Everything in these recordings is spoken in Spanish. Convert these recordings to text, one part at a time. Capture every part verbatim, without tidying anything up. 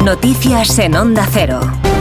Noticias en Onda Cero.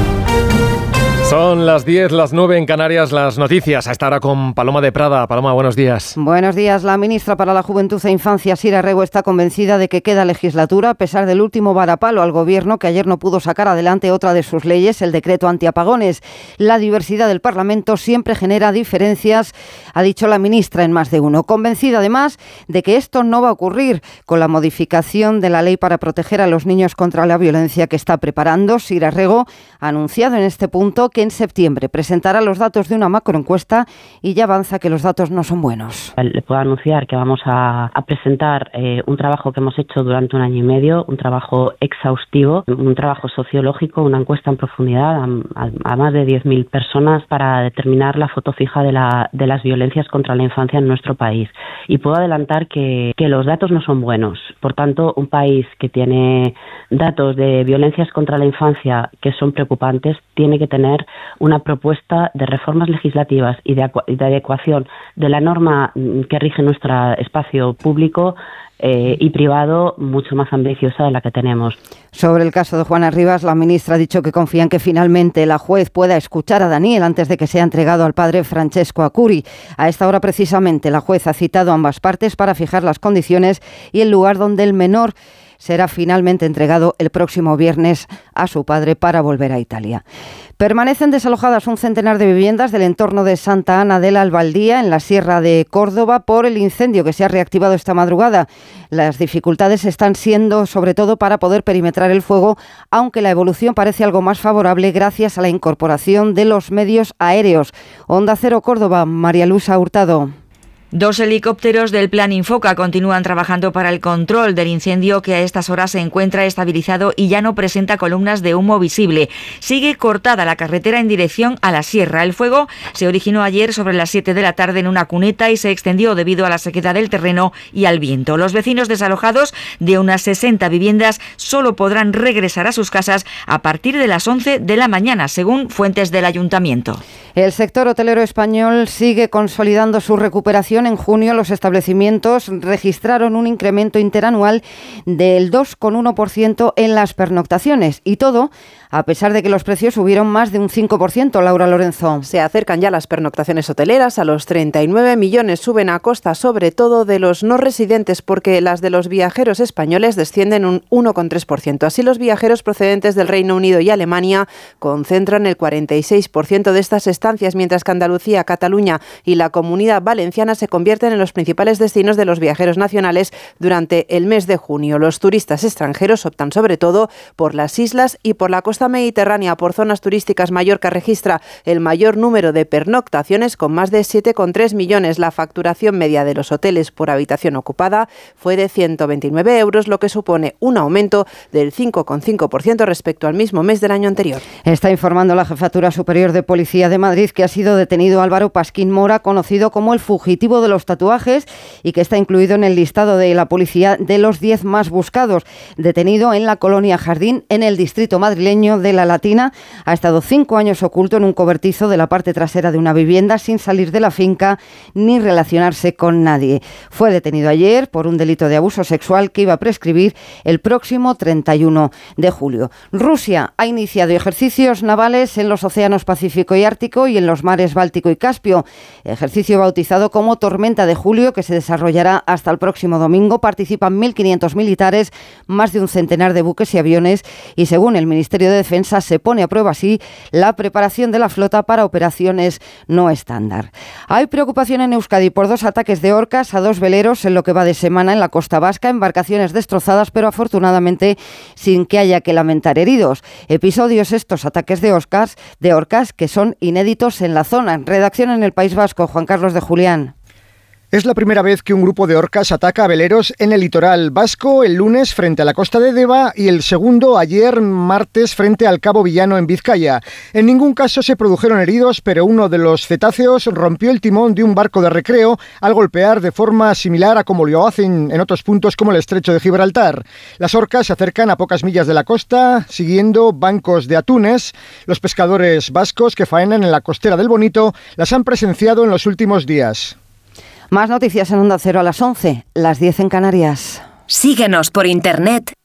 Son las diez, las nueve en Canarias, las noticias. A esta hora con Paloma de Prada. Paloma, buenos días. Buenos días. La ministra para la Juventud e Infancia, Sira Rego, está convencida de que queda legislatura a pesar del último varapalo al Gobierno, que ayer no pudo sacar adelante otra de sus leyes, el decreto antiapagones. La diversidad del Parlamento siempre genera diferencias, ha dicho la ministra en más de uno. Convencida además de que esto no va a ocurrir con la modificación de la ley para proteger a los niños contra la violencia que está preparando. Sira Rego ha anunciado en este punto que en septiembre presentará los datos de una macroencuesta y ya avanza que los datos no son buenos. Le puedo anunciar que vamos a, a presentar eh, un trabajo que hemos hecho durante un año y medio, un trabajo exhaustivo, un trabajo sociológico, una encuesta en profundidad a, a, a más de diez mil personas para determinar la foto fija de, la, de las violencias contra la infancia en nuestro país. Y puedo adelantar que, que los datos no son buenos. Por tanto, un país que tiene datos de violencias contra la infancia que son preocupantes tiene que tener una propuesta de reformas legislativas y de, acu- de adecuación de la norma que rige nuestro espacio público eh, y privado mucho más ambiciosa de la que tenemos. Sobre el caso de Juana Rivas, la ministra ha dicho que confía en que finalmente la juez pueda escuchar a Daniel antes de que sea entregado al padre Francesco Acuri. A esta hora, precisamente, la juez ha citado a ambas partes para fijar las condiciones y el lugar donde el menor será finalmente entregado el próximo viernes a su padre para volver a Italia. Permanecen desalojadas un centenar de viviendas del entorno de Santa Ana de la Albaldía, en la Sierra de Córdoba, por el incendio que se ha reactivado esta madrugada. Las dificultades están siendo sobre todo para poder perimetrar el fuego, aunque la evolución parece algo más favorable gracias a la incorporación de los medios aéreos. Onda Cero Córdoba, María Luisa Hurtado. Dos helicópteros del Plan Infoca continúan trabajando para el control del incendio, que a estas horas se encuentra estabilizado y ya no presenta columnas de humo visible. Sigue cortada la carretera en dirección a la sierra. El fuego se originó ayer sobre las siete de la tarde en una cuneta y se extendió debido a la sequedad del terreno y al viento. Los vecinos desalojados de unas sesenta viviendas solo podrán regresar a sus casas a partir de las once de la mañana, según fuentes del ayuntamiento. El sector hotelero español sigue consolidando su recuperación. En junio los establecimientos registraron un incremento interanual del dos coma uno por ciento en las pernoctaciones, y todo a pesar de que los precios subieron más de un cinco por ciento. Laura Lorenzo. Se acercan ya las pernoctaciones hoteleras a los treinta y nueve millones, suben a costa sobre todo de los no residentes, porque las de los viajeros españoles descienden un uno coma tres por ciento. Así, los viajeros procedentes del Reino Unido y Alemania concentran el cuarenta y seis por ciento de estas estancias, mientras que Andalucía, Cataluña y la Comunidad Valenciana se convierten en los principales destinos de los viajeros nacionales durante el mes de junio. Los turistas extranjeros optan sobre todo por las islas y por la costa mediterránea. Por zonas turísticas, Mallorca registra el mayor número de pernoctaciones, con más de siete coma tres millones. La facturación media de los hoteles por habitación ocupada fue de ciento veintinueve euros, lo que supone un aumento del cinco coma cinco por ciento respecto al mismo mes del año anterior. Está informando la Jefatura Superior de Policía de Madrid que ha sido detenido Álvaro Pasquín Mora, conocido como el fugitivo de los tatuajes, y que está incluido en el listado de la policía de los diez más buscados. Detenido en la colonia Jardín, en el distrito madrileño de La Latina, ha estado cinco años oculto en un cobertizo de la parte trasera de una vivienda, sin salir de la finca ni relacionarse con nadie. Fue detenido ayer por un delito de abuso sexual que iba a prescribir el próximo treinta y uno de julio. Rusia ha iniciado ejercicios navales en los océanos Pacífico y Ártico y en los mares Báltico y Caspio. Ejercicio bautizado como Tormenta de Julio, que se desarrollará hasta el próximo domingo. Participan mil quinientos militares, más de un centenar de buques y aviones, y según el Ministerio de Defensa se pone a prueba así la preparación de la flota para operaciones no estándar. Hay preocupación en Euskadi por dos ataques de orcas a dos veleros en lo que va de semana en la costa vasca, embarcaciones destrozadas, pero afortunadamente sin que haya que lamentar heridos. Episodios estos ataques de orcas, de orcas que son inéditos en la zona. Redacción en el País Vasco, Juan Carlos de Julián. Es la primera vez que un grupo de orcas ataca a veleros en el litoral vasco, el lunes frente a la costa de Deva y el segundo ayer martes frente al Cabo Villano en Vizcaya. En ningún caso se produjeron heridos, pero uno de los cetáceos rompió el timón de un barco de recreo al golpear de forma similar a como lo hacen en otros puntos como el estrecho de Gibraltar. Las orcas se acercan a pocas millas de la costa, siguiendo bancos de atunes. Los pescadores vascos que faenan en la costera del Bonito las han presenciado en los últimos días. Más noticias en Onda Cero a las once, las diez en Canarias. Síguenos por internet